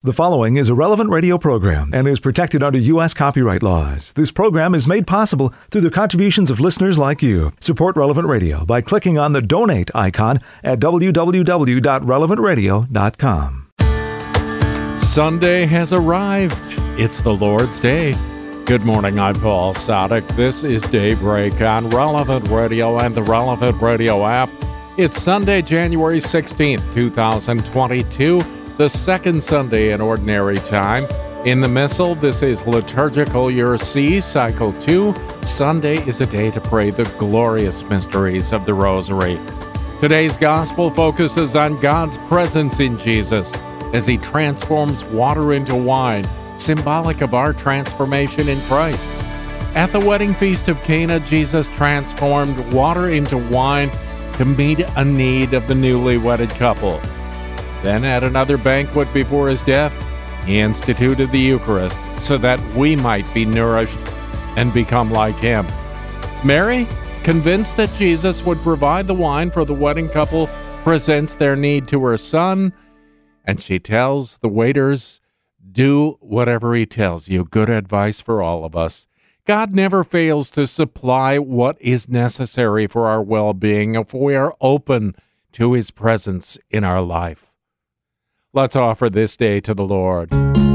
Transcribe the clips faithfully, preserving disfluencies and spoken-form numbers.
The following is a Relevant Radio program and is protected under U S copyright laws. This program is made possible through the contributions of listeners like you. Support Relevant Radio by clicking on the donate icon at w w w dot relevant radio dot com. Sunday has arrived. It's the Lord's Day. Good morning, I'm Paul Sadek. This is Daybreak on Relevant Radio and the Relevant Radio app. It's Sunday, January sixteenth, twenty twenty-two. The second Sunday in Ordinary Time. In the Missal, this is Liturgical Year C, Cycle two. Sunday is a day to pray the glorious mysteries of the Rosary. Today's Gospel focuses on God's presence in Jesus as He transforms water into wine, symbolic of our transformation in Christ. At the wedding feast of Cana, Jesus transformed water into wine to meet a need of the newly wedded couple. Then at another banquet before his death, he instituted the Eucharist so that we might be nourished and become like him. Mary, convinced that Jesus would provide the wine for the wedding couple, presents their need to her son, and she tells the waiters, do whatever he tells you. Good advice for all of us. God never fails to supply what is necessary for our well-being if we are open to his presence in our life. Let's offer this day to the Lord.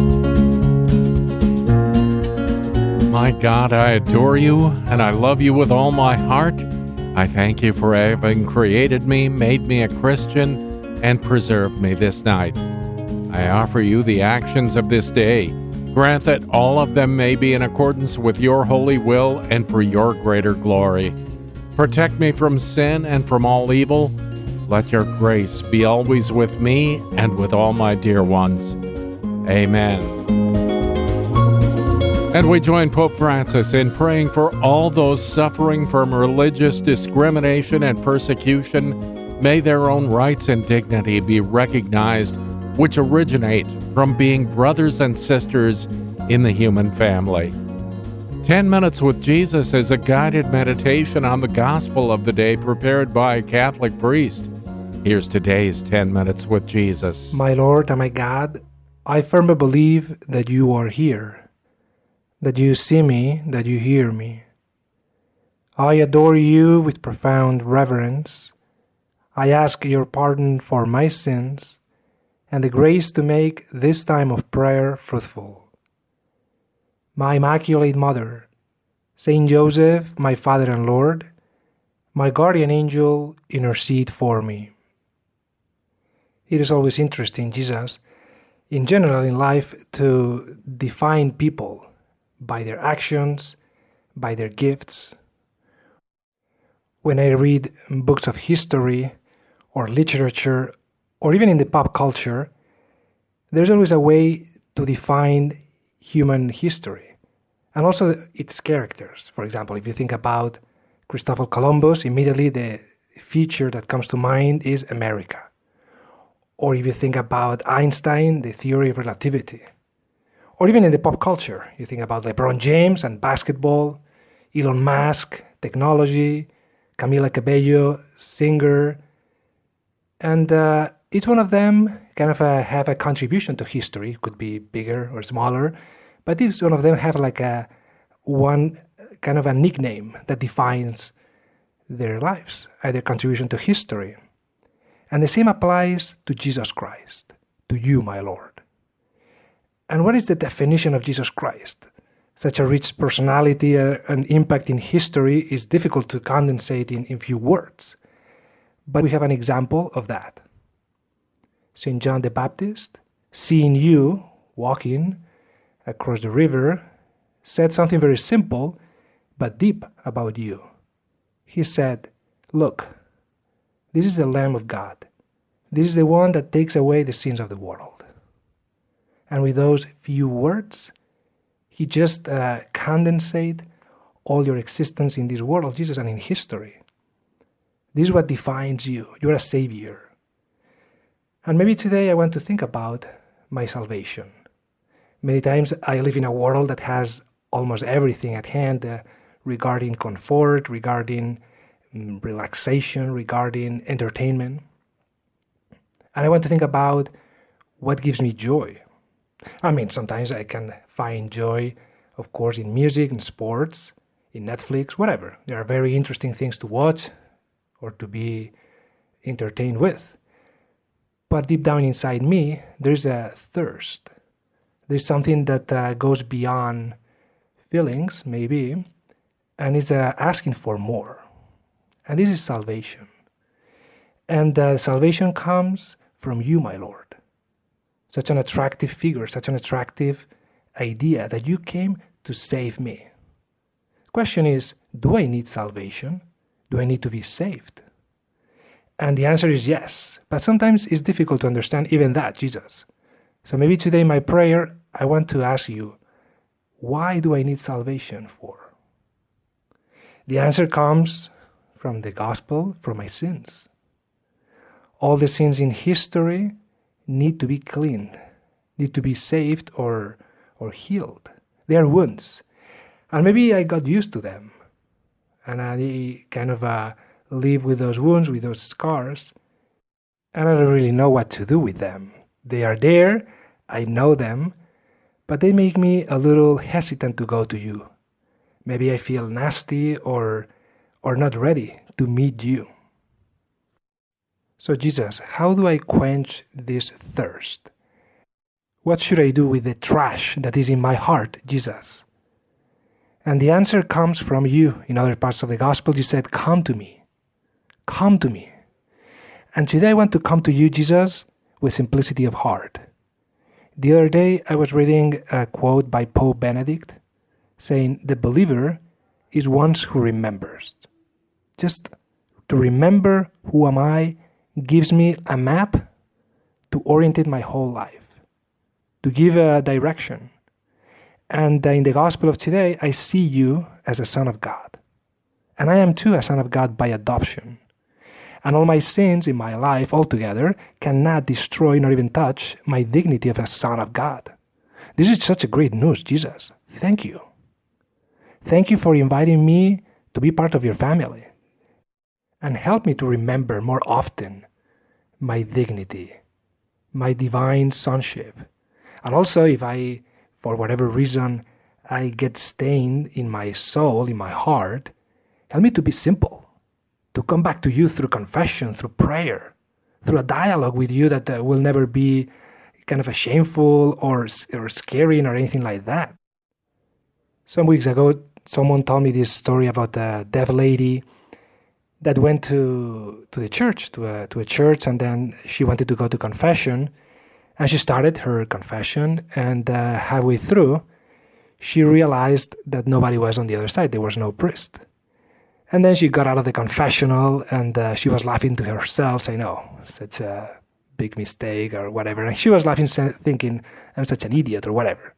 My God, I adore you, and I love you with all my heart. I thank you for having created me, made me a Christian, and preserved me this night. I offer you the actions of this day. Grant that all of them may be in accordance with your holy will and for your greater glory. Protect me from sin and from all evil. Let your grace be always with me and with all my dear ones. Amen. And we join Pope Francis in praying for all those suffering from religious discrimination and persecution. May their own rights and dignity be recognized, which originate from being brothers and sisters in the human family. Ten Minutes with Jesus is a guided meditation on the gospel of the day prepared by a Catholic priest. Here's today's ten Minutes with Jesus. My Lord and my God, I firmly believe that you are here, that you see me, that you hear me. I adore you with profound reverence. I ask your pardon for my sins and the grace to make this time of prayer fruitful. My Immaculate Mother, Saint Joseph, my Father and Lord, my guardian angel, intercede for me. It is always interesting, Jesus, in general in life, to define people by their actions, by their gifts. When I read books of history or literature, or even in the pop culture, there's always a way to define human history and also its characters. For example, if you think about Christopher Columbus, immediately the feature that comes to mind is America. Or if you think about Einstein, the theory of relativity. Or even in the pop culture, you think about LeBron James and basketball, Elon Musk, technology, Camila Cabello, singer, and uh, each one of them kind of uh, have a contribution to history. It could be bigger or smaller, but each one of them have like a one kind of a nickname that defines their lives, uh, their contribution to history. And the same applies to Jesus Christ, to you, my Lord. And what is the definition of Jesus Christ? Such a rich personality uh, and impact in history is difficult to condensate in, in few words. But we have an example of that. Saint John the Baptist, seeing you walking across the river, said something very simple but deep about you. He said, look, this is the Lamb of God. This is the one that takes away the sins of the world. And with those few words, he just uh, condensate all your existence in this world, Jesus, and in history. This is what defines you. You're a savior. And maybe today I want to think about my salvation. Many times I live in a world that has almost everything at hand uh, regarding comfort, regarding um, relaxation, regarding entertainment. And I want to think about what gives me joy. I mean, sometimes I can find joy, of course, in music, in sports, in Netflix, whatever. There are very interesting things to watch or to be entertained with. But deep down inside me, there's a thirst. There's something that uh, goes beyond feelings, maybe, and is uh, asking for more. And this is salvation. And uh, salvation comes from you, my Lord. Such an attractive figure, such an attractive idea that you came to save me. Question is, do I need salvation? Do I need to be saved? And the answer is yes. But sometimes it's difficult to understand even that, Jesus. So maybe today my prayer, I want to ask you, why do I need salvation for? The answer comes from the gospel, from my sins. All the sins in history need to be cleaned, need to be saved or, or healed. They are wounds. And maybe I got used to them. And I kind of uh, live with those wounds, with those scars. And I don't really know what to do with them. They are there, I know them, but they make me a little hesitant to go to you. Maybe I feel nasty or, or not ready to meet you. So Jesus, how do I quench this thirst? What should I do with the trash that is in my heart, Jesus? And the answer comes from you. In other parts of the gospel, you said, come to me. Come to me. And today I want to come to you, Jesus, with simplicity of heart. The other day I was reading a quote by Pope Benedict saying, the believer is one who remembers. Just to remember who am I gives me a map to orientate my whole life, to give a direction. And in the gospel of today, I see you as a son of God. And I am too a son of God by adoption. And all my sins in my life altogether cannot destroy nor even touch my dignity of a son of God. This is such a great news, Jesus. Thank you. Thank you for inviting me to be part of your family. And help me to remember more often my dignity, my divine sonship. And also, if I, for whatever reason, I get stained in my soul, in my heart, help me to be simple, to come back to you through confession, through prayer, through a dialogue with you that uh, will never be kind of a shameful or, or scary or anything like that. Some weeks ago, someone told me this story about a deaf lady that went to to the church, to a, to a church, and then she wanted to go to confession, and she started her confession, and uh, halfway through, she realized that nobody was on the other side. There was no priest. And then she got out of the confessional, and uh, she was laughing to herself, saying, oh, such a big mistake, or whatever. And she was laughing, thinking, I'm such an idiot, or whatever.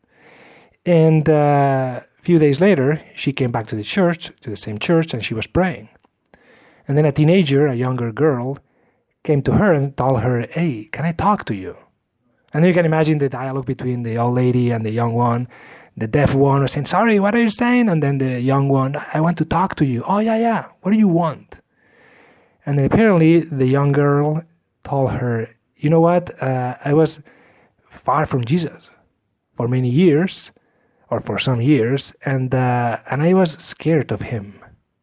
And uh, a few days later, she came back to the church, to the same church, and she was praying. And then a teenager, a younger girl, came to her and told her, hey, can I talk to you? And then you can imagine the dialogue between the old lady and the young one. The deaf one was saying, sorry, what are you saying? And then the young one, I want to talk to you. Oh, yeah, yeah. What do you want? And then apparently the young girl told her, you know what? Uh, I was far from Jesus for many years, or for some years, and uh, and I was scared of him.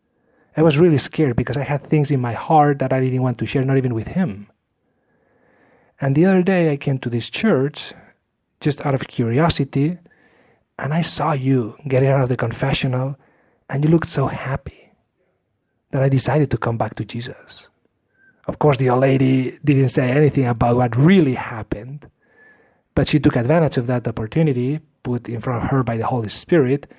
I was really scared because I had things in my heart that I didn't want to share, not even with him. And the other day I came to this church just out of curiosity, and I saw you getting out of the confessional, and you looked so happy that I decided to come back to Jesus. Of course, the old lady didn't say anything about what really happened, but she took advantage of that opportunity put in front of her by the Holy Spirit,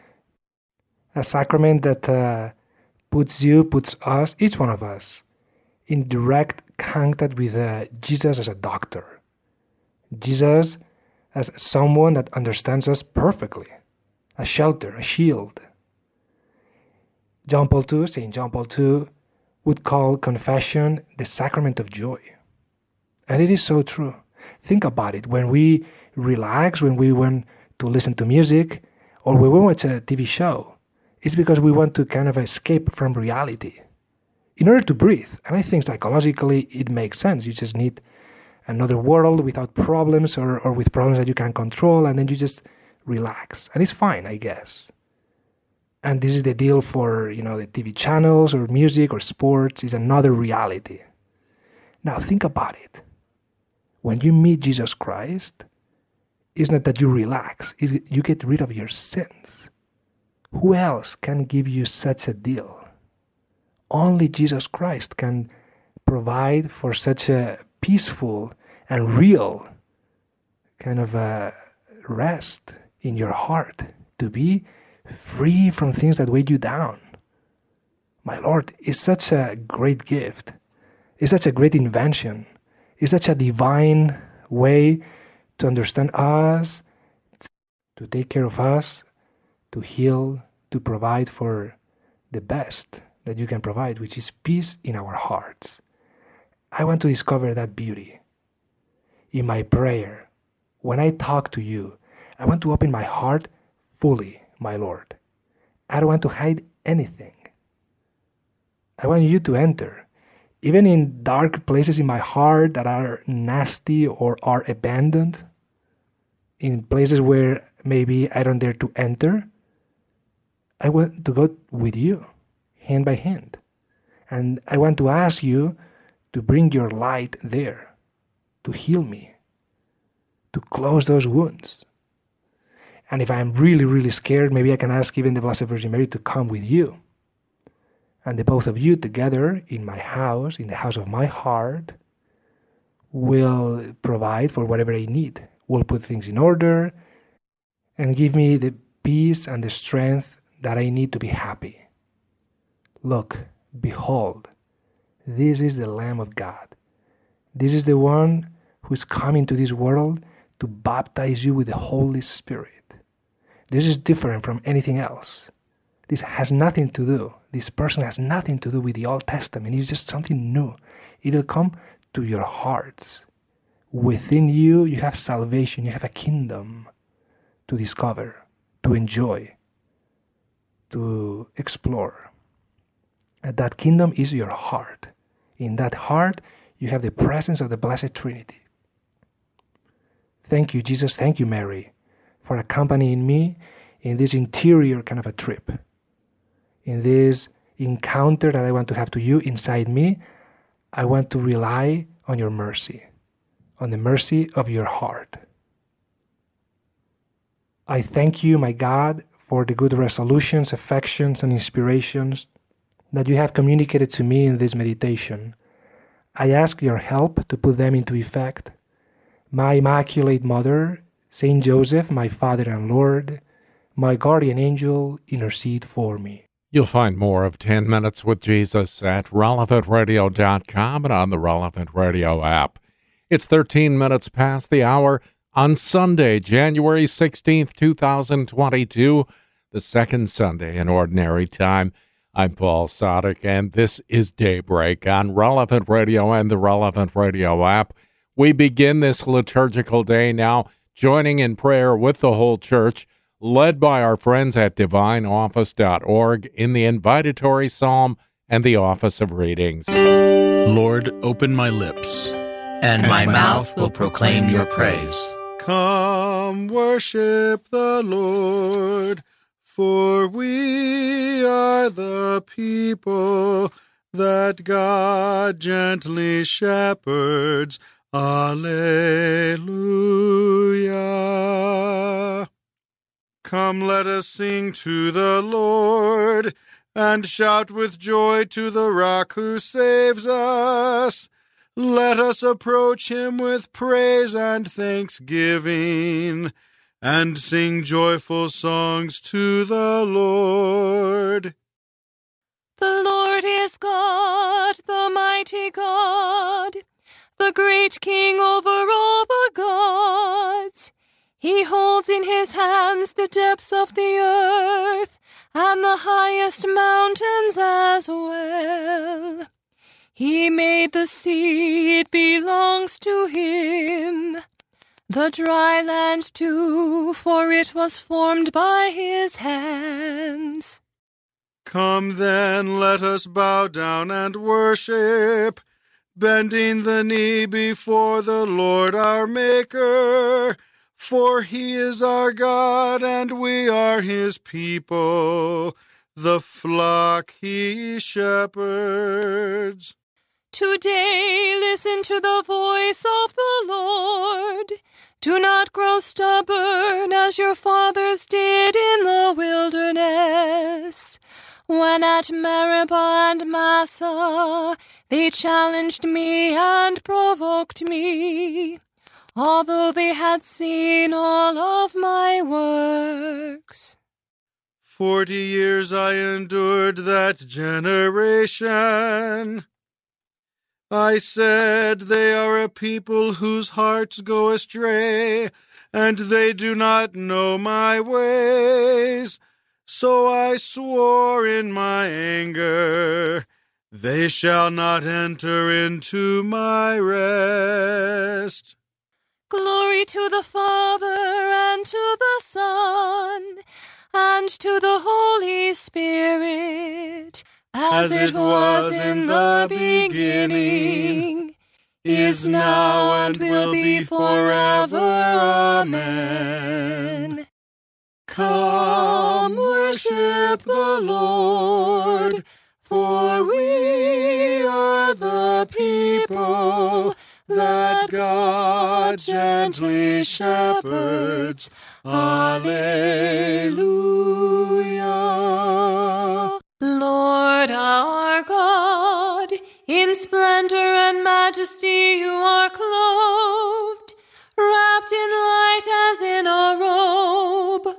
a sacrament that uh, puts you, puts us, each one of us, in direct contact with uh, Jesus as a doctor. Jesus as someone that understands us perfectly, a shelter, a shield. John Paul the Second, Saint John Paul the Second, would call confession the sacrament of joy. And it is so true. Think about it. When we relax, when we want to listen to music, or when we watch a T V show, it's because we want to kind of escape from reality in order to breathe. And I think psychologically it makes sense. You just need another world without problems or, or with problems that you can control, and then you just relax. And it's fine, I guess. And this is the deal for, you know, the T V channels or music or sports. Is another reality. Now think about it. When you meet Jesus Christ, it's not that you relax. It's you get rid of your sins. Who else can give you such a deal? Only Jesus Christ can provide for such a peaceful and real kind of a rest in your heart, to be free from things that weigh you down. My Lord, is such a great gift. It's such a great invention. It's such a divine way to understand us, to take care of us, to heal, to provide for the best that you can provide, which is peace in our hearts. I want to discover that beauty in my prayer. When I talk to you, I want to open my heart fully, my Lord. I don't want to hide anything. I want you to enter, even in dark places in my heart that are nasty or are abandoned, in places where maybe I don't dare to enter. I want to go with you, hand by hand. And I want to ask you to bring your light there, to heal me, to close those wounds. And if I'm really, really scared, maybe I can ask even the Blessed Virgin Mary to come with you. And the both of you together in my house, in the house of my heart, will provide for whatever I need. Will put things in order and give me the peace and the strength that I need to be happy. Look, behold, this is the Lamb of God. This is the one who's come into this world to baptize you with the Holy Spirit. This is different from anything else. This has nothing to do, this person has nothing to do with the Old Testament. It's just something new. It'll come to your hearts. Within you, you have salvation, you have a kingdom to discover, to enjoy, to explore. And that kingdom is your heart. In that heart, you have the presence of the Blessed Trinity. Thank you, Jesus. Thank you, Mary, for accompanying me in this interior kind of a trip, in this encounter that I want to have to you inside me. I want to rely on your mercy, on the mercy of your heart. I thank you, my God, for the good resolutions, affections, and inspirations that you have communicated to me in this meditation. I ask your help to put them into effect. My Immaculate Mother, Saint Joseph, my Father and Lord, my guardian angel, intercede for me. You'll find more of ten minutes with Jesus at relevant radio dot com and on the Relevant Radio app. It's thirteen minutes past the hour on Sunday, January sixteenth, twenty twenty-two, the second Sunday in Ordinary Time. I'm Paul Sadek, and this is Daybreak on Relevant Radio and the Relevant Radio app. We begin this liturgical day now, joining in prayer with the whole church, led by our friends at divine office dot org in the invitatory psalm and the office of readings. Lord, open my lips, and my mouth will proclaim your praise. Come worship the Lord, for we are the people that God gently shepherds. Alleluia. Come, let us sing to the Lord, and shout with joy to the Rock who saves us. Let us approach him with praise and thanksgiving, and sing joyful songs to the Lord. The Lord is God, the mighty God, the great King over all the gods. He holds in his hands the depths of the earth, and the highest mountains as well. He made the sea, it belongs to him. The dry land too, for it was formed by his hands. Come then, let us bow down and worship. bending the knee before the Lord our Maker. For he is our God, and we are his people, the flock he shepherds. Today listen to the voice of the Lord. Do not grow stubborn as your fathers did in the wilderness, when at Meribah and Massah they challenged me and provoked me, although they had seen all of my works. Forty years I endured that generation. I said, they are a people whose hearts go astray, and they do not know my ways. So I swore in my anger, they shall not enter into my rest. Glory to the Father, and to the Son, and to the Holy Spirit, as, as it was in the beginning, is now, and will be forever. Amen. Come, worship the Lord, for we are the people that God gently shepherds. Alleluia. Lord our God, in splendor and majesty you are clothed, wrapped in light as in a robe.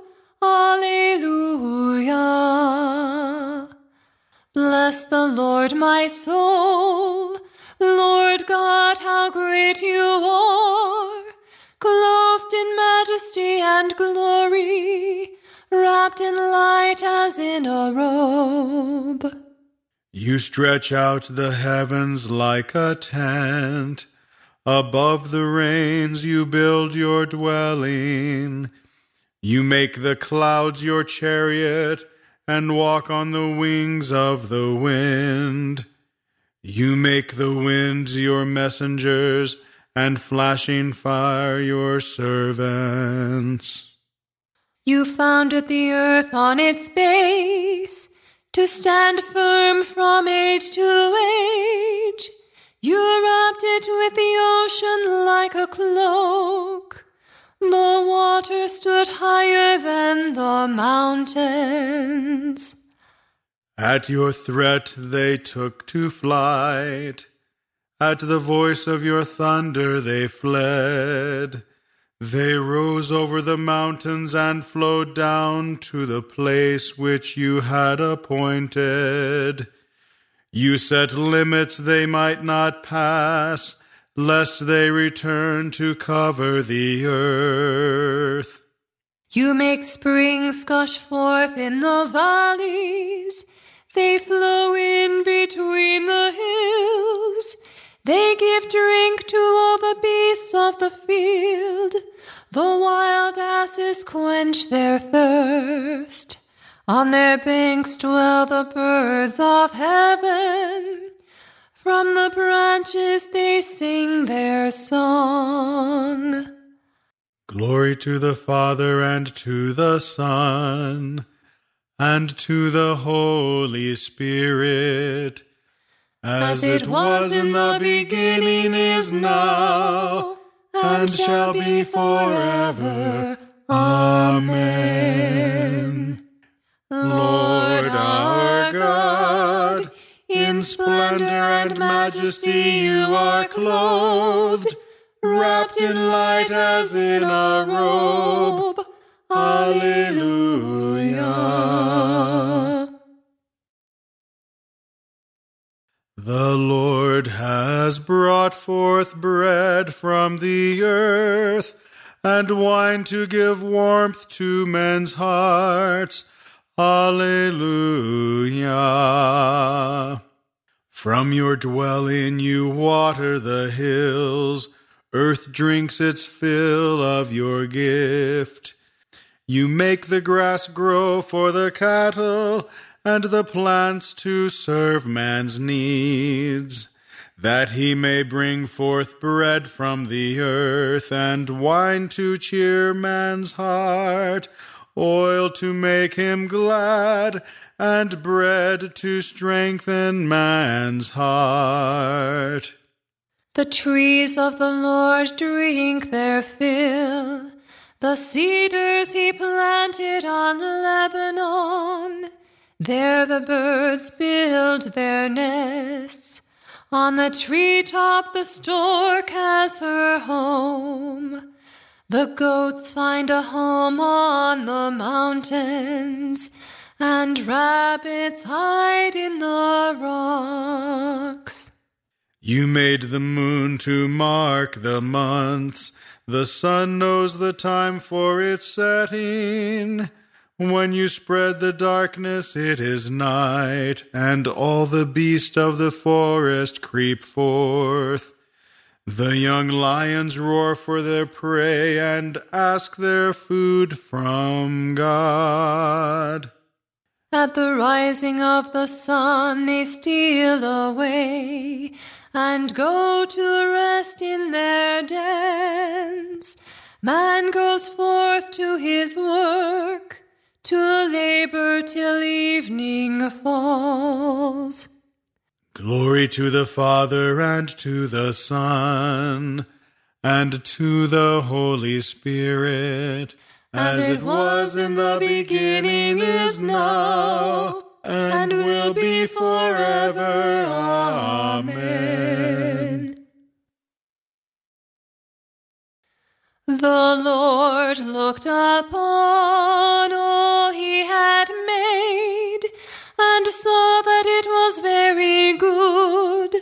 Alleluia. Bless the Lord, my soul. Lord God, how great you are, clothed in majesty and glory, wrapped in light as in a robe. You stretch out the heavens like a tent. Above the rains you build your dwelling. You make the clouds your chariot and walk on the wings of the wind. You make the winds your messengers and flashing fire your servants. You founded the earth on its base, to stand firm from age to age. You wrapped it with the ocean like a cloak. The water stood higher than the mountains. At your threat they took to flight. At the voice of your thunder they fled. They rose over the mountains and flowed down to the place which you had appointed. You set limits they might not pass, lest they return to cover the earth. You make springs gush forth in the valleys. They flow in between the hills. They give drink to all the beasts of the field. The wild asses quench their thirst. On their banks dwell the birds of heaven. From the branches they sing their song. Glory to the Father, and to the Son, and to the Holy Spirit, as it was in the beginning, is now, and shall be forever. Amen. Lord our God, in splendor and majesty you are clothed, wrapped in light as in a robe. Alleluia. The Lord has brought forth bread from the earth, and wine to give warmth to men's hearts. Alleluia. From your dwelling you water the hills. Earth drinks its fill of your gift. You make the grass grow for the cattle, and the plants to serve man's needs. that he may bring forth bread from the earth, and wine to cheer man's heart, oil to make him glad, and bread to strengthen man's heart. The trees of the Lord drink their fill, the cedars he planted on Lebanon. There the birds build their nests. On the treetop the stork has her home. The goats find a home on the mountains, and rabbits hide in the rocks. You made the moon to mark the months. The sun knows the time for its setting. When you spread the darkness, it is night, and all the beasts of the forest creep forth. The young lions roar for their prey and ask their food from God. At the rising of the sun they steal away and go to rest in their dens. Man goes forth to his work, to labor till evening falls. Glory to the Father, and to the Son, and to the Holy Spirit, as, as it was in the beginning, is now, and will be forever. Amen. The Lord looked upon all he had made, and saw that it was very good.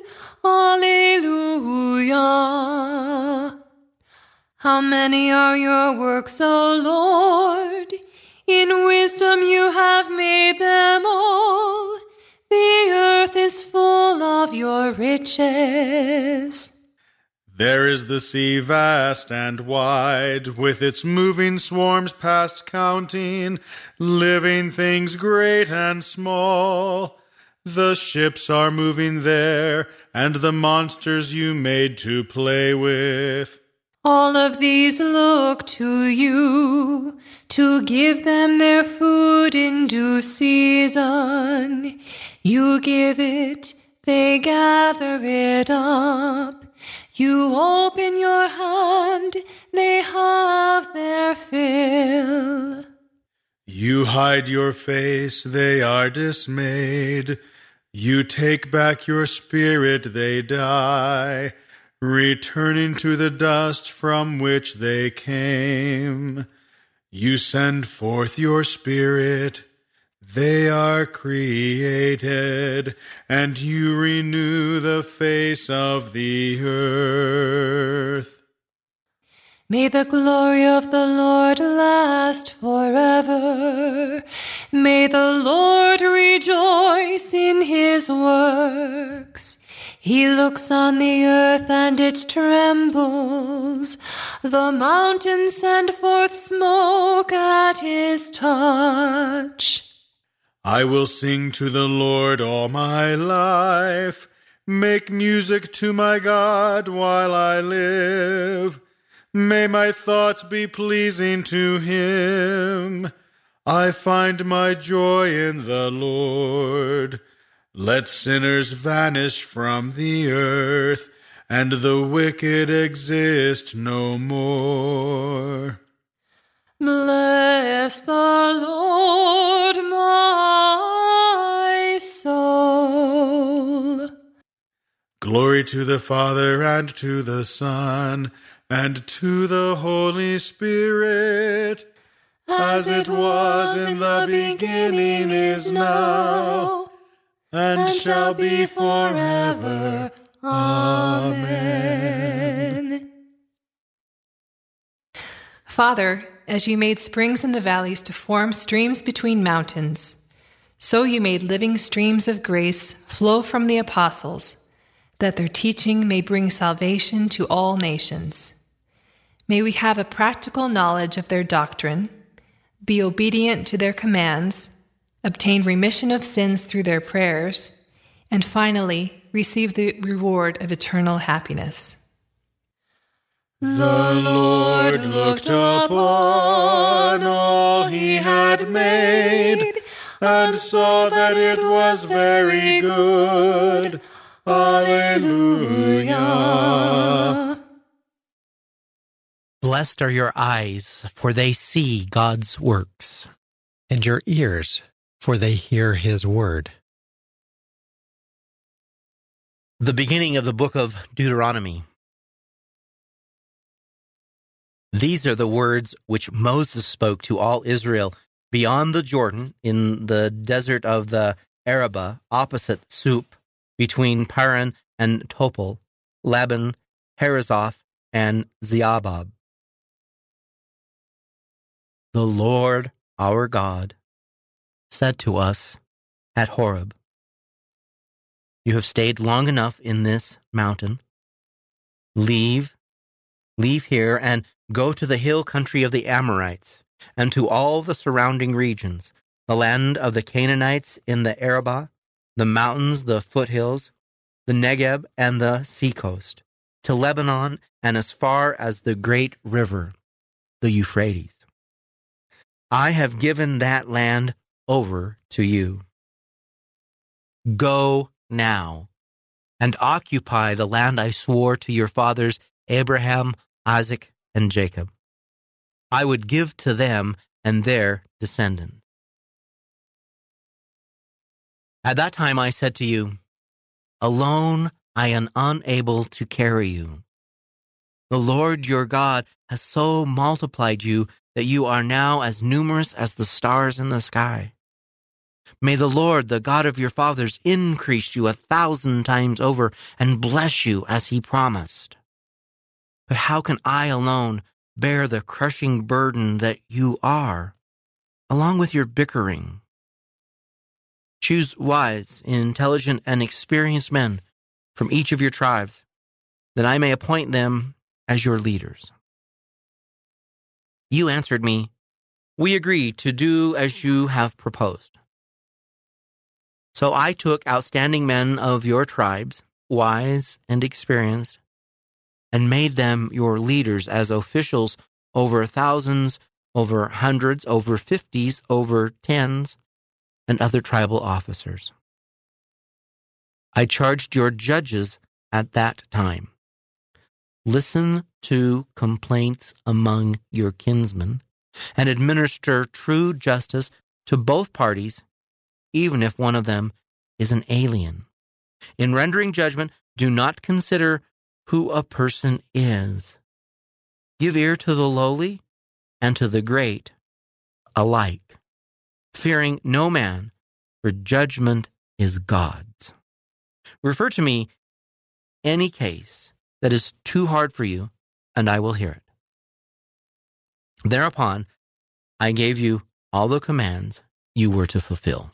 Alleluia. How many are your works, O Lord? In wisdom you have made them all. The earth is full of your riches. There is the sea vast and wide, with its moving swarms past counting, living things great and small. The ships are moving there, and the monsters you made to play with. All of these look to you, to give them their food in due season. You give it, they gather it up. You open your hand, they have their fill. You hide your face, they are dismayed. You take back your spirit, they die, returning to the dust from which they came. You send forth your spirit, they are created, and you renew the face of the earth. May the glory of the Lord last forever. May the Lord rejoice in his works. He looks on the earth and it trembles. The mountains send forth smoke at his touch. I will sing to the Lord all my life, make music to my God while I live. May my thoughts be pleasing to him. I find my joy in the Lord. Let sinners vanish from the earth, and the wicked exist no more. Bless the Lord, my soul. Glory to the Father, and to the Son, and to the Holy Spirit, as it was in the beginning, is now, and shall be forever. Amen. Father, as you made springs in the valleys to form streams between mountains, so you made living streams of grace flow from the apostles, that their teaching may bring salvation to all nations. May we have a practical knowledge of their doctrine, be obedient to their commands, obtain remission of sins through their prayers, and finally, receive the reward of eternal happiness. The Lord looked upon all he had made, and saw that it was very good. Alleluia. Blessed are your eyes, for they see God's works, and your ears, for they hear his word. The beginning of the book of Deuteronomy. These are the words which Moses spoke to all Israel beyond the Jordan in the desert of the Arabah, opposite Sup, between Paran and Topol, Laban, Harazoth, and Zeabab. The Lord our God said to us at Horeb, "You have stayed long enough in this mountain. Leave, leave here and go to the hill country of the Amorites and to all the surrounding regions, the land of the Canaanites in the Arabah, the mountains, the foothills, the Negeb, and the seacoast, to Lebanon and as far as the great river, the Euphrates. I have given that land over to you. Go now and occupy the land I swore to your fathers Abraham, Isaac, and Jacob. I would give to them and their descendants. At that time I said to you, alone I am unable to carry you. The Lord your God has so multiplied you that you are now as numerous as the stars in the sky. May the Lord, the God of your fathers, increase you a thousand times over and bless you as he promised. But how can I alone bear the crushing burden that you are, along with your bickering? Choose wise, intelligent, and experienced men from each of your tribes, that I may appoint them as your leaders." You answered me, "We agree to do as you have proposed." So I took outstanding men of your tribes, wise and experienced, and made them your leaders as officials over thousands, over hundreds, over fifties, over tens, and other tribal officers. I charged your judges at that time, listen to complaints among your kinsmen, and administer true justice to both parties, even if one of them is an alien. In rendering judgment, do not consider who a person is. Give ear to the lowly and to the great alike, fearing no man, for judgment is God's. Refer to me any case that is too hard for you, and I will hear it. Thereupon, I gave you all the commands you were to fulfill.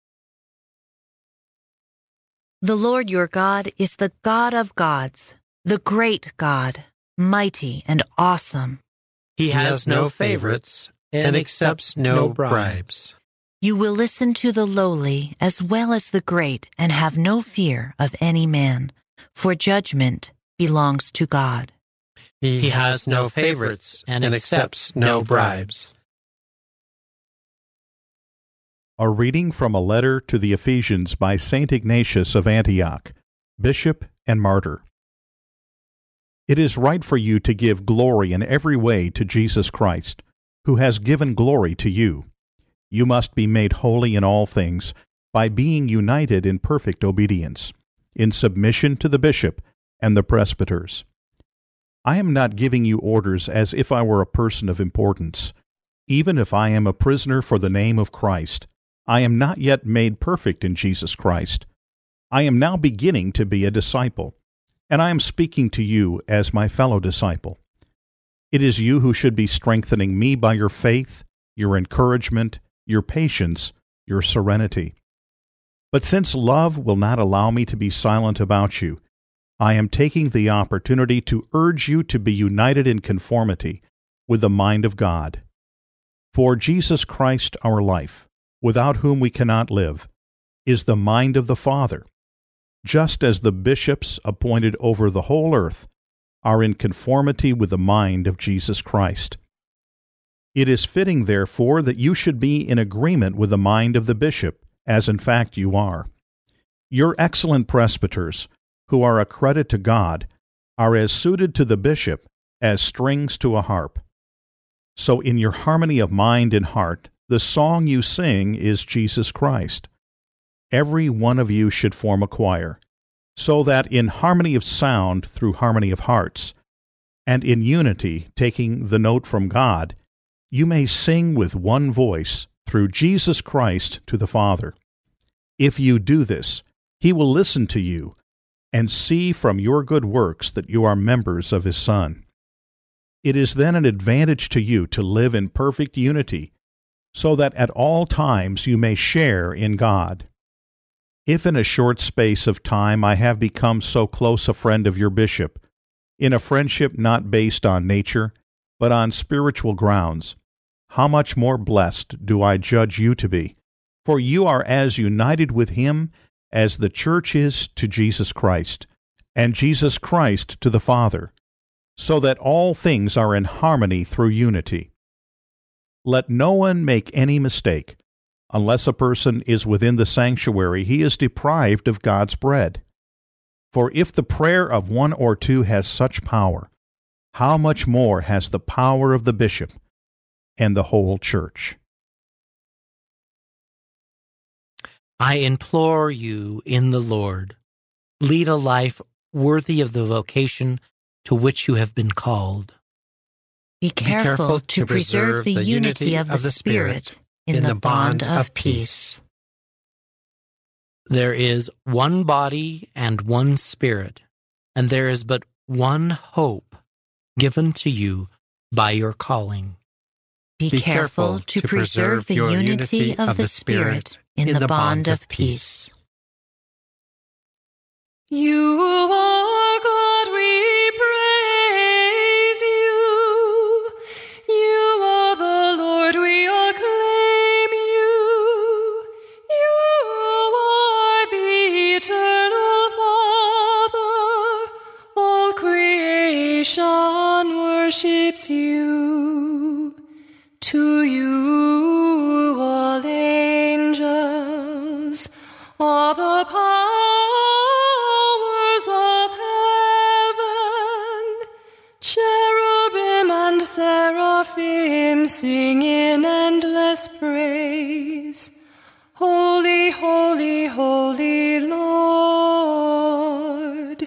The Lord your God is the God of gods, the great God, mighty and awesome. He has no favorites and accepts no bribes. You will listen to the lowly as well as the great and have no fear of any man, for judgment belongs to God. He has no favorites and accepts no bribes. A reading from a letter to the Ephesians by Saint Ignatius of Antioch, bishop and martyr. It is right for you to give glory in every way to Jesus Christ, who has given glory to you. You must be made holy in all things by being united in perfect obedience, in submission to the bishop and the presbyters. I am not giving you orders as if I were a person of importance. Even if I am a prisoner for the name of Christ, I am not yet made perfect in Jesus Christ. I am now beginning to be a disciple, and I am speaking to you as my fellow disciple. It is you who should be strengthening me by your faith, your encouragement, your patience, your serenity. But since love will not allow me to be silent about you, I am taking the opportunity to urge you to be united in conformity with the mind of God. For Jesus Christ our life, without whom we cannot live, is the mind of the Father. just as the bishops appointed over the whole earth are in conformity with the mind of Jesus Christ. It is fitting, therefore, that you should be in agreement with the mind of the bishop, as in fact you are. Your excellent presbyters, who are a credit to God, are as suited to the bishop as strings to a harp. So in your harmony of mind and heart, the song you sing is Jesus Christ. Every one of you should form a choir, so that in harmony of sound through harmony of hearts, and in unity taking the note from God, you may sing with one voice through Jesus Christ to the Father. If you do this, He will listen to you and see from your good works that you are members of His Son. It is then an advantage to you to live in perfect unity, so that at all times you may share in God. If in a short space of time I have become so close a friend of your bishop, in a friendship not based on nature, but on spiritual grounds, how much more blessed do I judge you to be, for you are as united with Him as the church is to Jesus Christ, and Jesus Christ to the Father, so that all things are in harmony through unity. Let no one make any mistake. Unless a person is within the sanctuary, he is deprived of God's bread. For if the prayer of one or two has such power, how much more has the power of the bishop and the whole church? I implore you in the Lord, lead a life worthy of the vocation to which you have been called. Be careful, Be careful to, to preserve, preserve the unity of the Spirit in the bond of peace. There is one body and one Spirit, and there is but one hope given to you by your calling. Be, Be careful, careful to preserve the unity of the Spirit in the bond of peace. You are God, we praise you. You are the Lord, we acclaim you. You are the eternal Father. All creation worships you. To you, all angels, all the powers of heaven, cherubim and seraphim sing in endless praise. Holy, holy, holy Lord,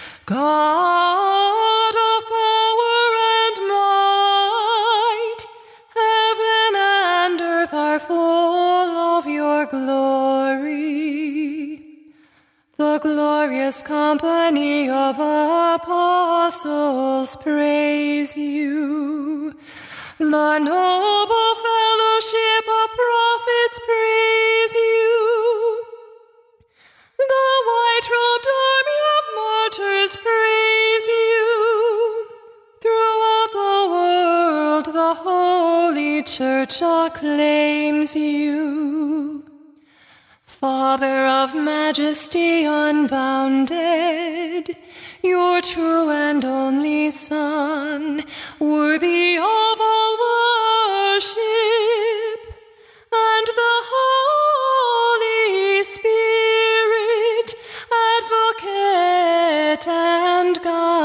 God of power and might, heaven and earth are full of your glory. The glorious company of apostles praise you. The noble fellowship of prophets praise you. The white-robed army of martyrs praise you. Throughout the world, the Holy Church acclaims you. Father of majesty unbounded, your true and only Son, worthy of all worship, and the Holy Spirit, advocate and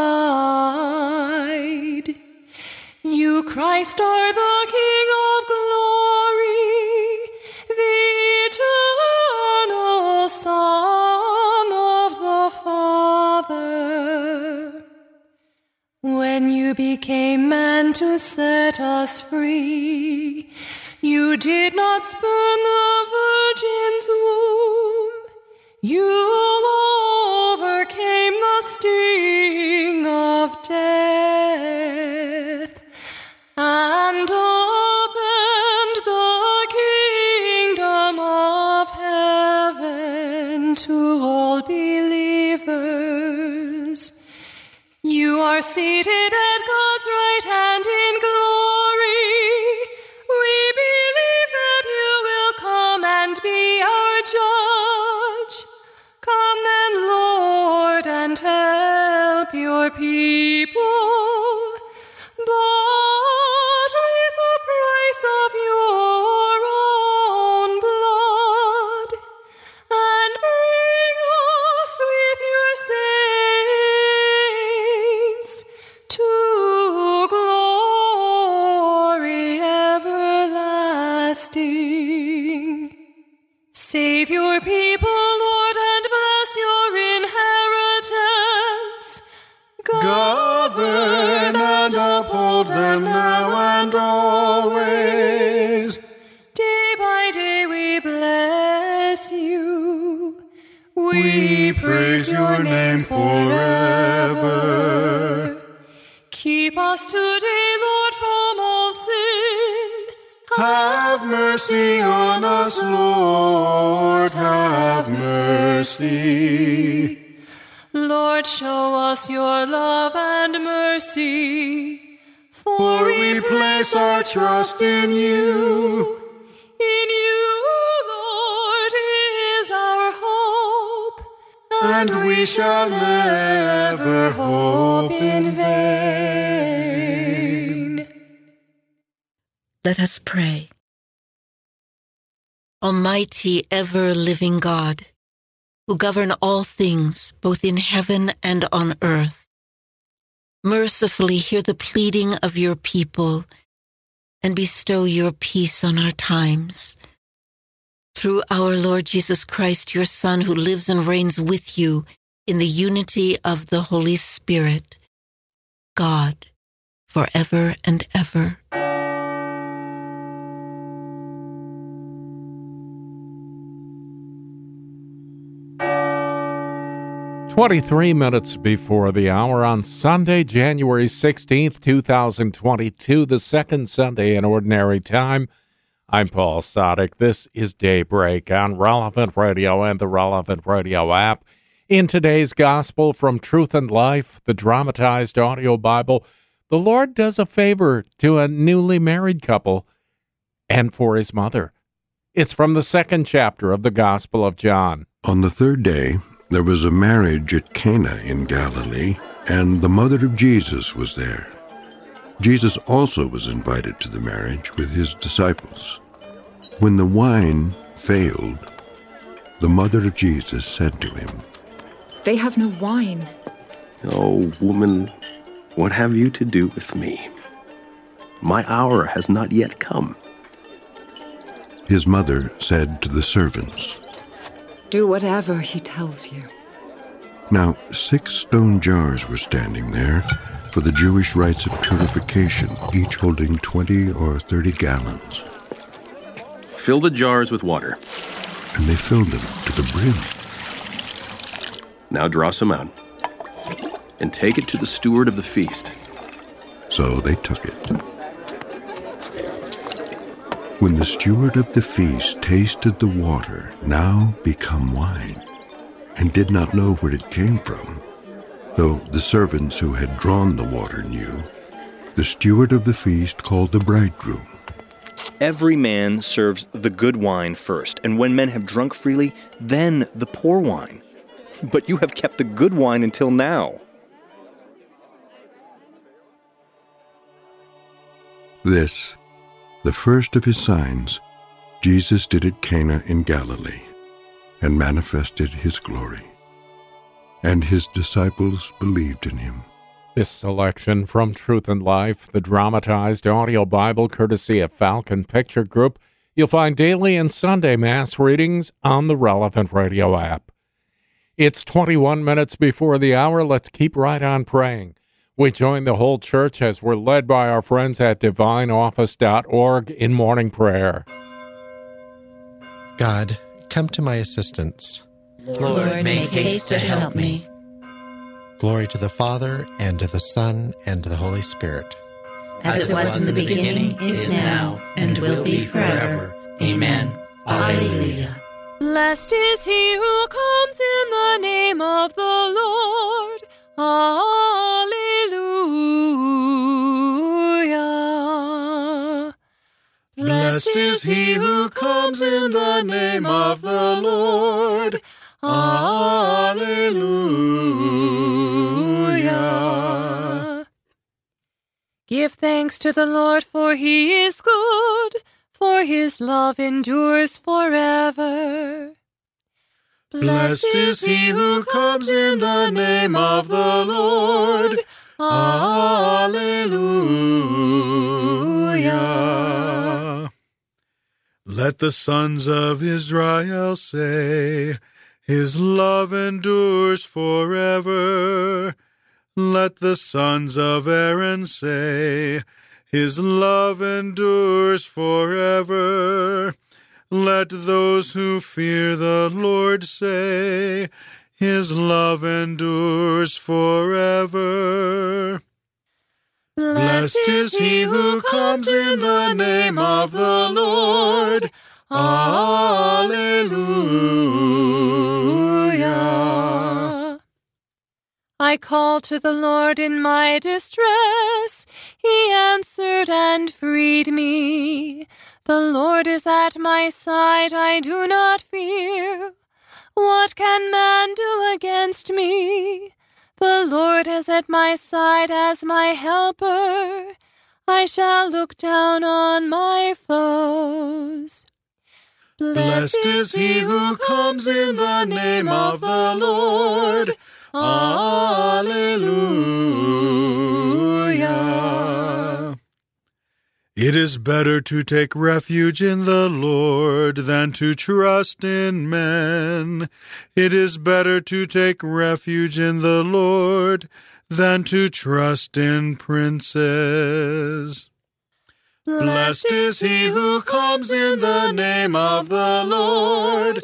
guide. You, Christ, are the King of glory, the eternal Son of the Father. When you became man to set us free, you did not spurn the Virgin's womb. You overcame the sting of death and opened the kingdom of heaven to all believers. You are seated at God's right hand in glory. We believe that you will come and be our judge. Come then, Lord. everlasting. Save your people, Lord, and bless your inheritance. Govern and uphold them now and always. Day by day we bless you. We praise your name forever. Keep us today, Lord, from all sin. Have mercy on us, Lord, have mercy. Lord, show us your love and mercy. For we place our trust in you. In you, Lord, is our hope. And we shall never hope in vain. Let us pray. Almighty, ever-living God, who govern all things, both in heaven and on earth, mercifully hear the pleading of your people and bestow your peace on our times. Through our Lord Jesus Christ, your Son, who lives and reigns with you in the unity of the Holy Spirit, God, forever and ever. twenty-three minutes before the hour on Sunday, January sixteenth, twenty twenty-two, the second Sunday in Ordinary Time. I'm Paul Sadek. This is Daybreak on Relevant Radio and the Relevant Radio app. In today's Gospel from Truth and Life, the dramatized audio Bible, the Lord does a favor to a newly married couple and for his mother. It's from the second chapter of the Gospel of John. On the third day, there was a marriage at Cana in Galilee, and the mother of Jesus was there. Jesus also was invited to the marriage with his disciples. When the wine failed, the mother of Jesus said to him, "They have no wine." "Oh, woman, what have you to do with me? My hour has not yet come." His mother said to the servants, "Do whatever he tells you." Now six stone jars were standing there for the Jewish rites of purification, each holding twenty or thirty gallons. "Fill the jars with water." And they filled them to the brim. "Now draw some out and take it to the steward of the feast." So they took it. When the steward of the feast tasted the water, now become wine, and did not know where it came from, though the servants who had drawn the water knew, the steward of the feast called the bridegroom. "Every man serves the good wine first, and when men have drunk freely, then the poor wine. But you have kept the good wine until now." This, the first of his signs, Jesus did at Cana in Galilee, and manifested his glory. And his disciples believed in him. This selection from Truth and Life, the dramatized audio Bible courtesy of Falcon Picture Group, you'll find daily and Sunday Mass readings on the Relevant Radio app. It's twenty-one minutes before the hour. Let's keep right on praying. We join the whole church as we're led by our friends at divine office dot org in morning prayer. God, come to my assistance. Lord, make haste to help me. Glory to the Father, and to the Son, and to the Holy Spirit. As it was in the beginning, is now, and will be forever. Amen. Alleluia. Blessed is he who comes in the name of the Lord. Alleluia. Blessed is he who comes in the name of the Lord. Alleluia. Give thanks to the Lord, for he is good, for his love endures forever. Blessed is he who comes in the name of the Lord. Alleluia. Let the sons of Israel say, His love endures forever. Let the sons of Aaron say, His love endures forever. Let those who fear the Lord say, His love endures forever. Blessed is he who comes in the name of the Lord. Alleluia. I called to the Lord in my distress. He answered and freed me. The Lord is at my side, I do not fear. What can man do against me? The Lord is at my side as my helper. I shall look down on my foes. Blessed is he who comes in the name of the Lord. Alleluia. It is better to take refuge in the Lord than to trust in men. It is better to take refuge in the Lord than to trust in princes. Blessed is he who comes in the name of the Lord.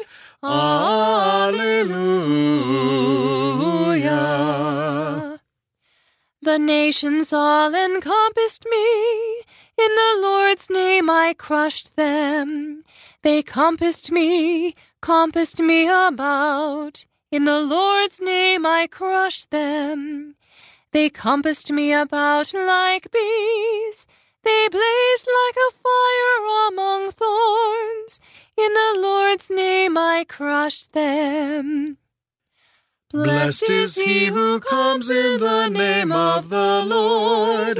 Alleluia. The nations all encompassed me. In the Lord's name I crushed them. They compassed me, compassed me about. In the Lord's name I crushed them. They compassed me about like bees. They blazed like a fire among thorns. In the Lord's name I crushed them. Blessed is he who comes in the name of the Lord.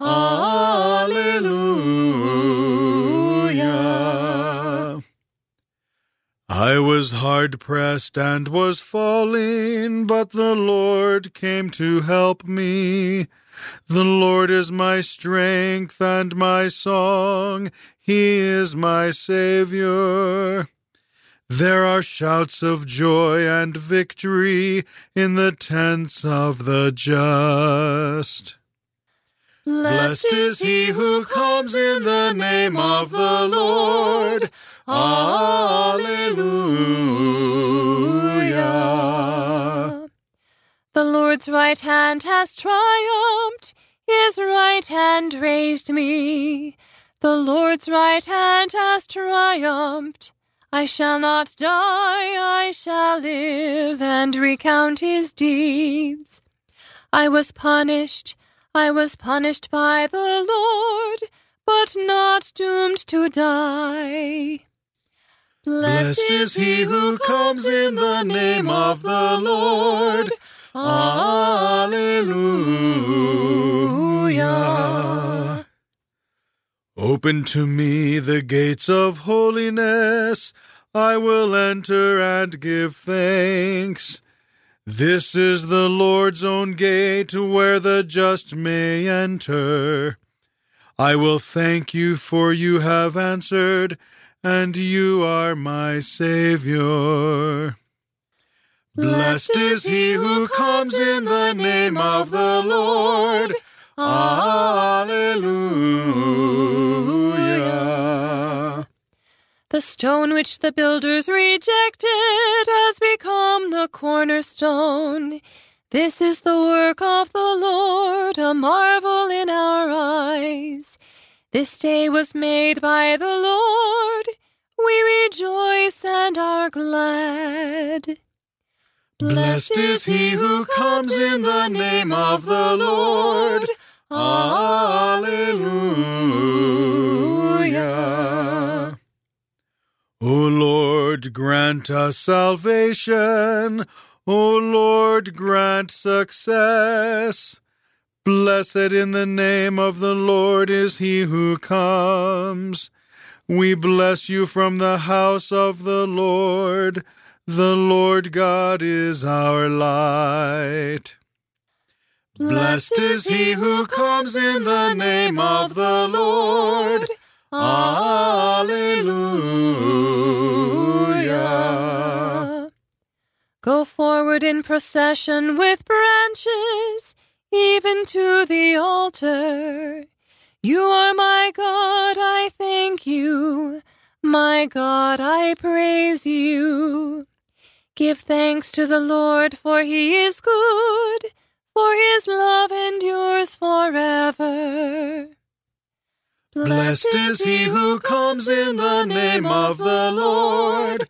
Alleluia. I was hard pressed and was falling, but the Lord came to help me. The Lord is my strength and my song. He is my Savior. There are shouts of joy and victory in the tents of the just. Blessed is he who comes in the name of the Lord. Alleluia. The Lord's right hand has triumphed. His right hand raised me. The Lord's right hand has triumphed. I shall not die, I shall live and recount his deeds. I was punished, I was punished by the Lord, but not doomed to die. Blessed is he who comes in the name of the Lord. Alleluia. Open to me the gates of holiness. I will enter and give thanks. This is the Lord's own gate where the just may enter. I will thank you, for you have answered, and you are my Savior. Blessed is he who comes in the name of the Lord. Alleluia. The stone which the builders rejected has become the cornerstone. This is the work of the Lord, a marvel in our eyes. This day was made by the Lord. We rejoice and are glad. Blessed is he who comes in the name of the Lord. Alleluia. O Lord, grant us salvation. O Lord, grant success. Blessed in the name of the Lord is he who comes. We bless you from the house of the Lord. The Lord God is our light. Blessed is he who comes in the name of the Lord. Alleluia. procession with branches, even to the altar. You are my God, I thank you. My God, I praise you. Give thanks to the Lord, for he is good, for his love endures forever. Blessed is he who comes in the name of the Lord.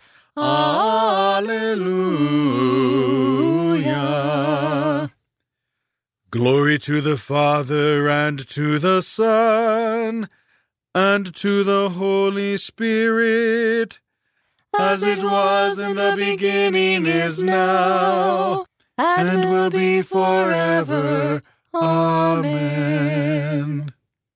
Alleluia. Glory to the Father, and to the Son, and to the Holy Spirit, as it was in the beginning, is now, and will be forever. Amen.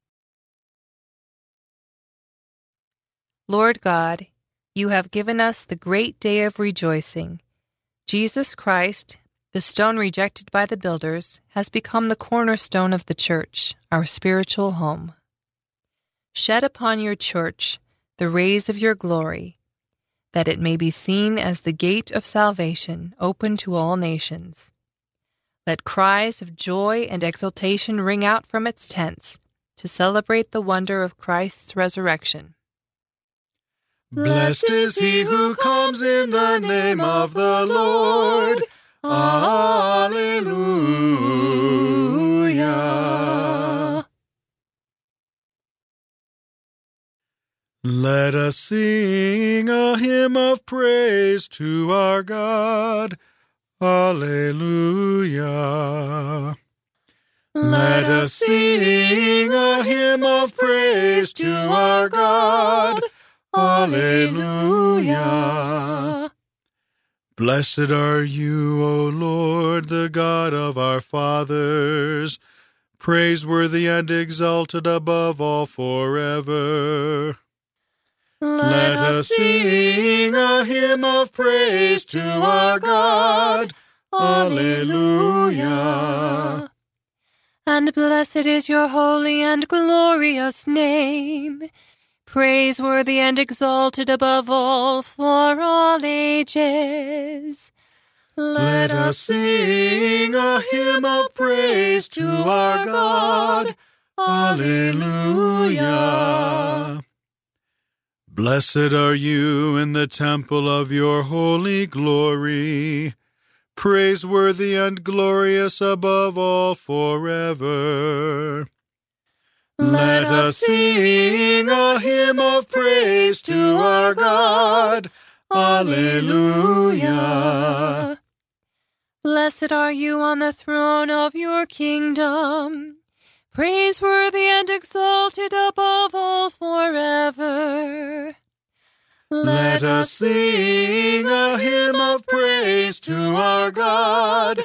Lord God, you have given us the great day of rejoicing. Jesus Christ, the stone rejected by the builders, has become the cornerstone of the church, our spiritual home. Shed upon your church the rays of your glory, that it may be seen as the gate of salvation open to all nations. Let cries of joy and exultation ring out from its tents to celebrate the wonder of Christ's resurrection. Blessed is he who comes in the name of the Lord. Alleluia. Let us sing a hymn of praise to our God. Alleluia. Let us sing a hymn of praise to our God. Alleluia. Blessed are you, O Lord, the God of our fathers, praiseworthy and exalted above all forever. Let us sing a hymn of praise to our God. Alleluia. And blessed is your holy and glorious name, praiseworthy and exalted above all for all ages. Let us sing a hymn of praise to our God. Alleluia. Blessed are you in the temple of your holy glory, praiseworthy and glorious above all forever. Let us sing a hymn of praise to our God. Alleluia. Blessed are you on the throne of your kingdom, praiseworthy and exalted above all forever. Let us sing a hymn of praise to our God.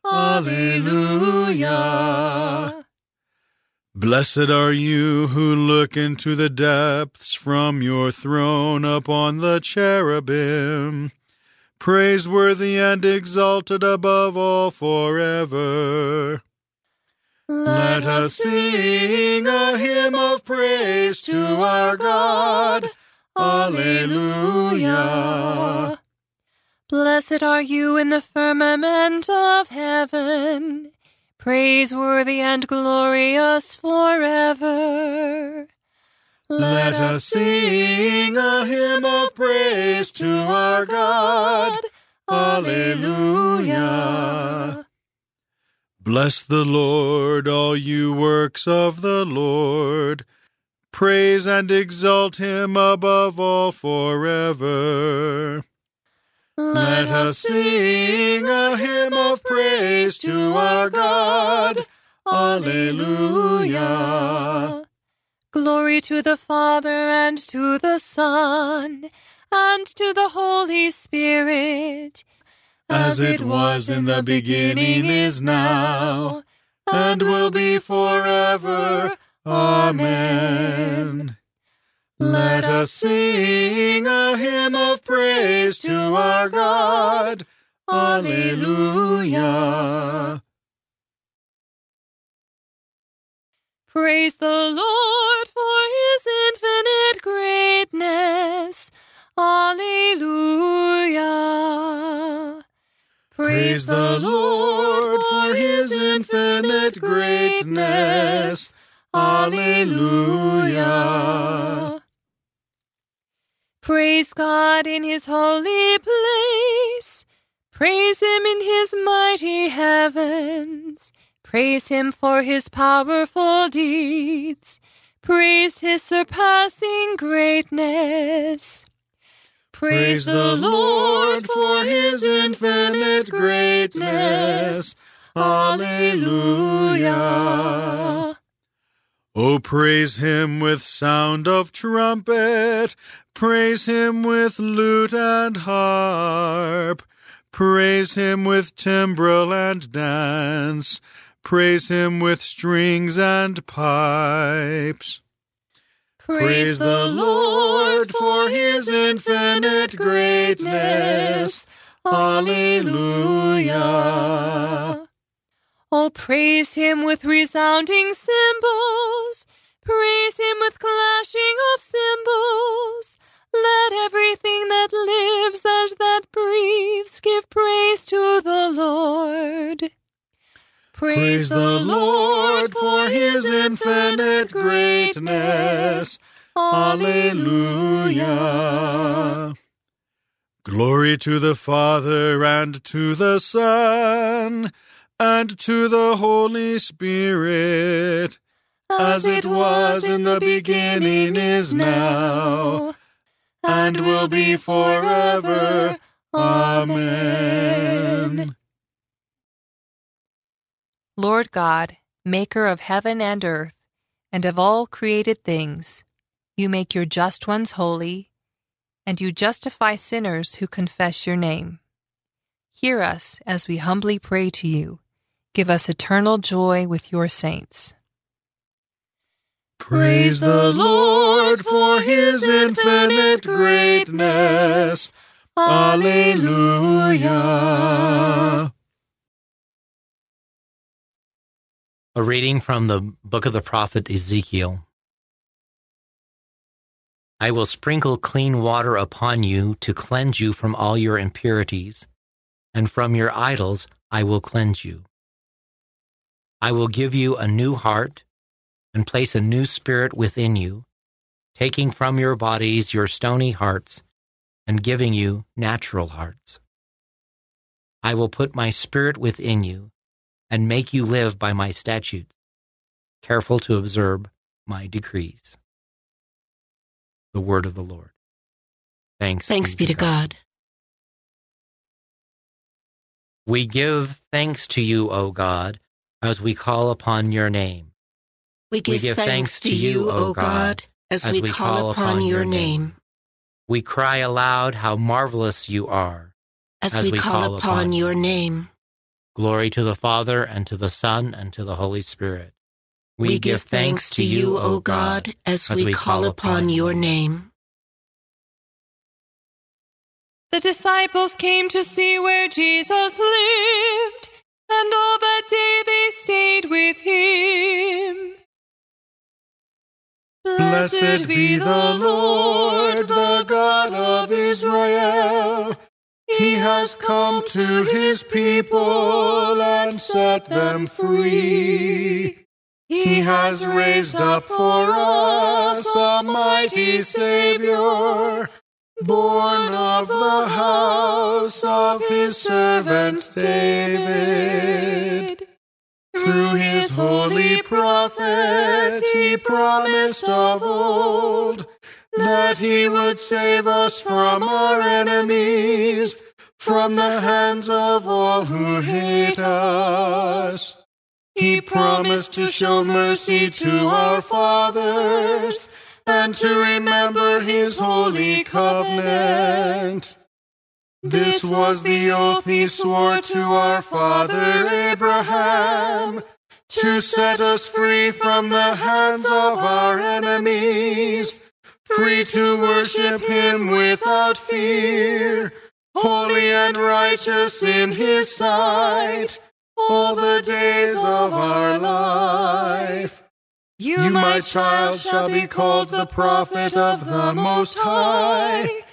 Alleluia. Blessed are you who look into the depths from your throne upon the cherubim, praiseworthy and exalted above all forever. Let us sing a hymn of praise to our God. Alleluia. Blessed are you in the firmament of heaven, praiseworthy and glorious forever. Let us sing a hymn of praise to our God. Alleluia. Bless the Lord, all you works of the Lord. Praise and exalt him above all forever. Let us sing a hymn of praise to our God. Alleluia. Glory to the Father, and to the Son, and to the Holy Spirit, as it was in the beginning, is now, and will be forever. Amen. Let us sing a hymn of praise to our God. Alleluia. Praise the Lord for his infinite greatness. Alleluia. Praise the Lord for his infinite greatness. Alleluia. Praise God in his holy place. Praise him in his mighty heavens. Praise him for his powerful deeds. Praise his surpassing greatness. Praise the Lord for his infinite greatness. Alleluia. Oh, praise him with sound of trumpet. Praise him with lute and harp. Praise him with timbrel and dance. Praise him with strings and pipes. Praise the Lord for his infinite greatness. Alleluia. Oh, praise him with resounding cymbals. Praise him with clashing of cymbals. Let everything that lives and that breathes give praise to the Lord. Praise, praise the Lord for his infinite greatness. Alleluia. Glory to the Father and to the Son and to the Holy Spirit, as it was in the beginning, is now, and will be forever. Amen. Lord God, maker of heaven and earth, and of all created things, you make your just ones holy, and you justify sinners who confess your name. Hear us as we humbly pray to you. Give us eternal joy with your saints. Praise the Lord for his infinite greatness. Alleluia. A reading from the book of the prophet Ezekiel. I will sprinkle clean water upon you to cleanse you from all your impurities, and from your idols I will cleanse you. I will give you a new heart and place a new spirit within you, taking from your bodies your stony hearts and giving you natural hearts. I will put my spirit within you and make you live by my statutes, careful to observe my decrees. The word of the Lord. Thanks, Thanks be to God. God. We give thanks to you, O God, as we call upon your name. We give, we give thanks, thanks to you, O God, as, as we call, call upon your name. name. We cry aloud how marvelous you are, as, as we, we call, call upon, upon your name. Glory to the Father, and to the Son, and to the Holy Spirit. We, we give thanks to you, O God, as, as we call upon your name. The disciples came to see where Jesus lived, and all that day they stayed with him. Blessed be the Lord, the God of Israel. He has come to his people and set them free. He has raised up for us a mighty Savior, born of the house of his servant David. Through his holy prophet he promised of old that he would save us from our enemies, from the hands of all who hate us. He promised to show mercy to our fathers and to remember his holy covenant. This was the oath he swore to our father Abraham, to set us free from the hands of our enemies, free to worship him without fear, holy and righteous in his sight, all the days of our life. You, you my child, shall be called the prophet of the Most High,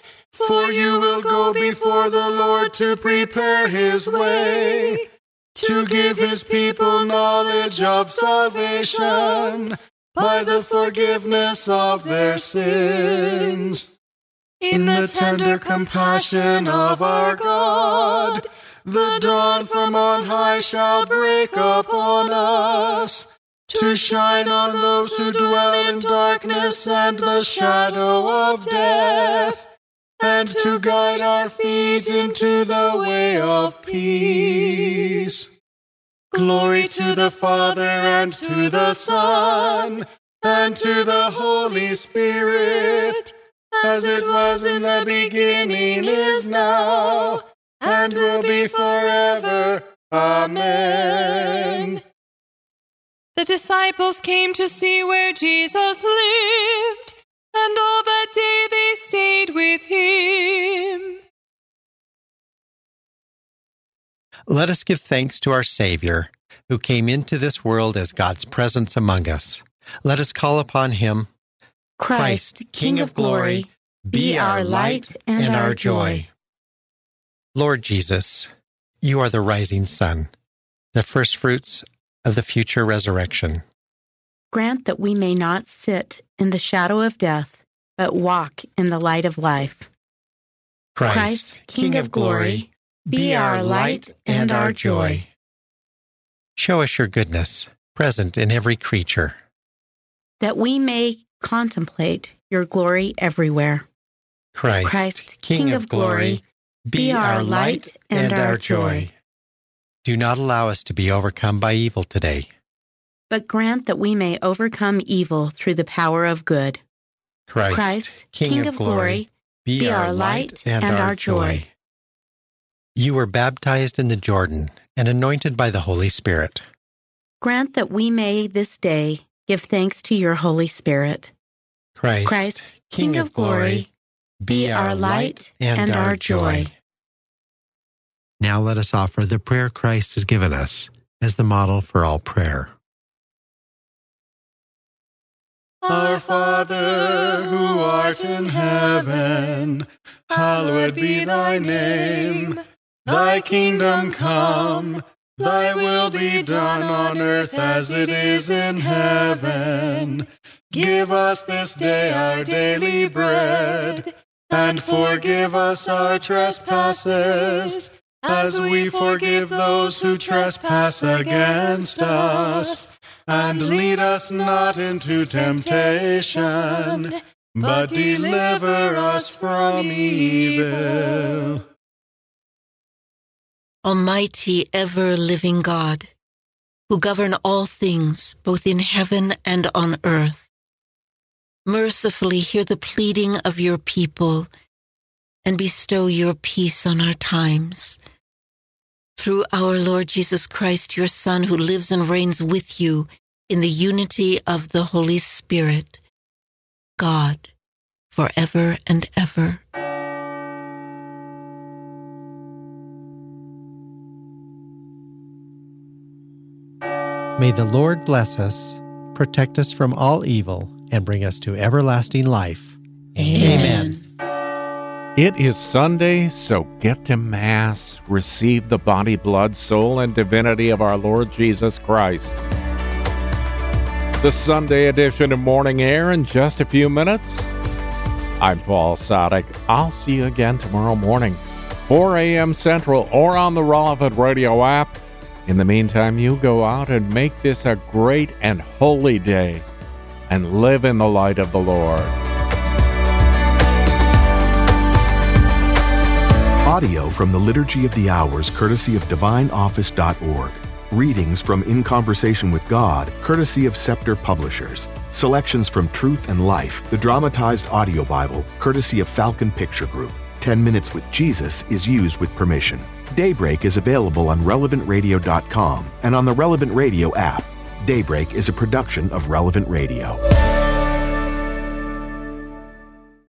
For you will go before the Lord to prepare his way, to give his people knowledge of salvation by the forgiveness of their sins. In the tender compassion of our God, the dawn from on high shall break upon us, to shine on those who dwell in darkness and the shadow of death, and to guide our feet into the way of peace. Glory to the Father, and to the Son, and to the Holy Spirit, as it was in the beginning, is now, and will be forever. Amen. The disciples came to see where Jesus lived, and all that day they stayed with him. Let us give thanks to our Savior, who came into this world as God's presence among us. Let us call upon him. Christ, King of glory, be our light and our joy. Lord Jesus, you are the rising sun, the firstfruits of the future resurrection. Grant that we may not sit in the shadow of death, but walk in the light of life. Christ, Christ, King of glory, be our light and our joy. Show us your goodness, present in every creature, that we may contemplate your glory everywhere. Christ, Christ, King of glory, be our light and our joy. Do not allow us to be overcome by evil today, but grant that we may overcome evil through the power of good. Christ, Christ King, King of, of glory, glory, be, be our our light light and, and our our joy. joy. You were baptized in the Jordan and anointed by the Holy Spirit. Grant that we may this day give thanks to your Holy Spirit. Christ, Christ, King of glory, be our light and our joy. Now let us offer the prayer Christ has given us as the model for all prayer. Our Father, who art in heaven, hallowed be thy name. Thy kingdom come, thy will be done on earth as it is in heaven. Give us this day our daily bread, and forgive us our trespasses, as we forgive those who trespass against us. And lead us not into temptation, but deliver us from evil. Almighty, ever-living God, who govern all things, both in heaven and on earth, mercifully hear the pleading of your people and bestow your peace on our times. Through our Lord Jesus Christ, your Son, who lives and reigns with you in the unity of the Holy Spirit, God, forever and ever. May the Lord bless us, protect us from all evil, and bring us to everlasting life. Amen. It is Sunday, so get to Mass. Receive the body, blood, soul, and divinity of our Lord Jesus Christ. The Sunday edition of Morning Air in just a few minutes. I'm Paul Sadek. I'll see you again tomorrow morning, four a.m. Central, or on the Relevant Radio app. In the meantime, you go out and make this a great and holy day, and live in the light of the Lord. Audio from the Liturgy of the Hours, courtesy of divine office dot org. Readings from In Conversation with God, courtesy of Scepter Publishers. Selections from Truth and Life, the dramatized audio Bible, courtesy of Falcon Picture Group. Ten Minutes with Jesus is used with permission. Daybreak is available on relevant radio dot com and on the Relevant Radio app. Daybreak is a production of Relevant Radio.